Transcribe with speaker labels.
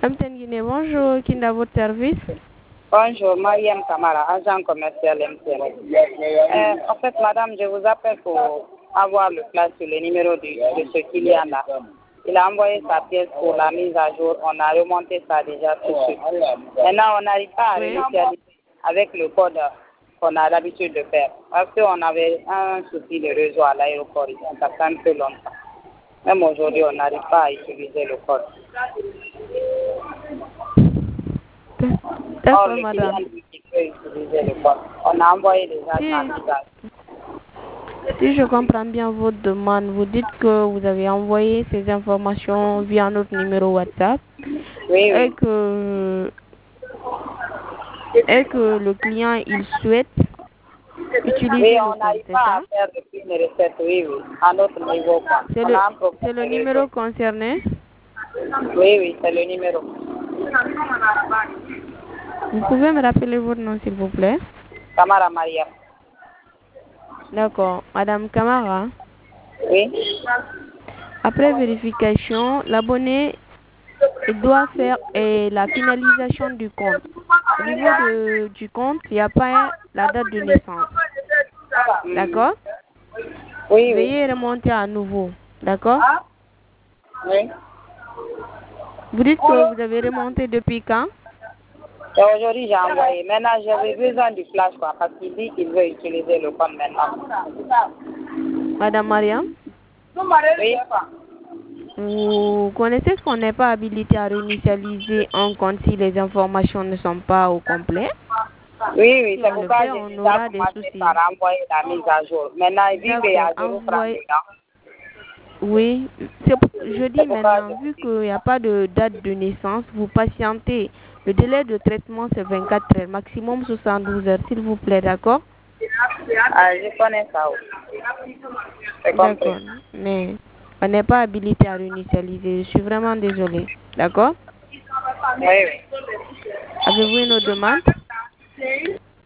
Speaker 1: MTN Guinée, bonjour, qui est à votre service?
Speaker 2: Bonjour, Mariam Kamara, agent commercial MTN. En fait, madame, je vous appelle pour avoir le flash sur le numéro de ce client là. Il a envoyé sa pièce pour la mise à jour. On a remonté ça déjà tout de suite. Maintenant, on n'arrive pas à réinitialiser avec le code qu'on a l'habitude de faire. Parce qu'on avait un souci de réseau à l'aéroport ici, ça fait un peu longtemps. Même aujourd'hui, on n'arrive pas à utiliser le code.
Speaker 1: D'accord, madame.
Speaker 2: On a envoyé déjà sa mise à jour.
Speaker 1: Si je comprends bien votre demande, vous dites que vous avez envoyé ces informations via notre numéro WhatsApp et que le client il souhaite utiliser le compte, c'est ça?
Speaker 2: À notre niveau.
Speaker 1: C'est le numéro concerné?
Speaker 2: Oui, c'est le numéro.
Speaker 1: Vous pouvez me rappeler votre nom, s'il vous plaît?
Speaker 2: Kamara Maria.
Speaker 1: D'accord. Madame Kamara?
Speaker 2: Oui.
Speaker 1: Après vérification, l'abonné doit faire la finalisation du compte. Au niveau du compte, il n'y a pas la date de naissance. D'accord?
Speaker 2: Oui.
Speaker 1: Veuillez remonter à nouveau. D'accord?
Speaker 2: Oui.
Speaker 1: Vous dites que vous avez remonté depuis quand?
Speaker 2: Aujourd'hui, j'ai envoyé. Maintenant, j'avais besoin du flash, parce qu'il dit qu'il veut utiliser le compte maintenant.
Speaker 1: Madame Mariam?
Speaker 2: Oui.
Speaker 1: Vous connaissez ce qu'on n'est pas habilité à réinitialiser un compte si les informations ne sont pas au complet?
Speaker 2: Oui,
Speaker 1: si
Speaker 2: c'est
Speaker 1: on le
Speaker 2: pourquoi
Speaker 1: fait,
Speaker 2: j'ai
Speaker 1: on
Speaker 2: déjà
Speaker 1: aura des
Speaker 2: commencé
Speaker 1: soucis.
Speaker 2: par envoyer la mise à jour. Maintenant, il dit qu'il y a 0 francs dedans.
Speaker 1: Oui, je dis maintenant, vu qu'il n'y a pas de date de naissance, vous patientez. Le délai de traitement, c'est 24 heures, maximum 72 heures, s'il vous plaît, d'accord?
Speaker 2: Je connais ça.
Speaker 1: D'accord, mais on n'est pas habilité à réinitialiser. Je suis vraiment désolée, d'accord?
Speaker 2: Oui.
Speaker 1: Avez-vous une autre demande?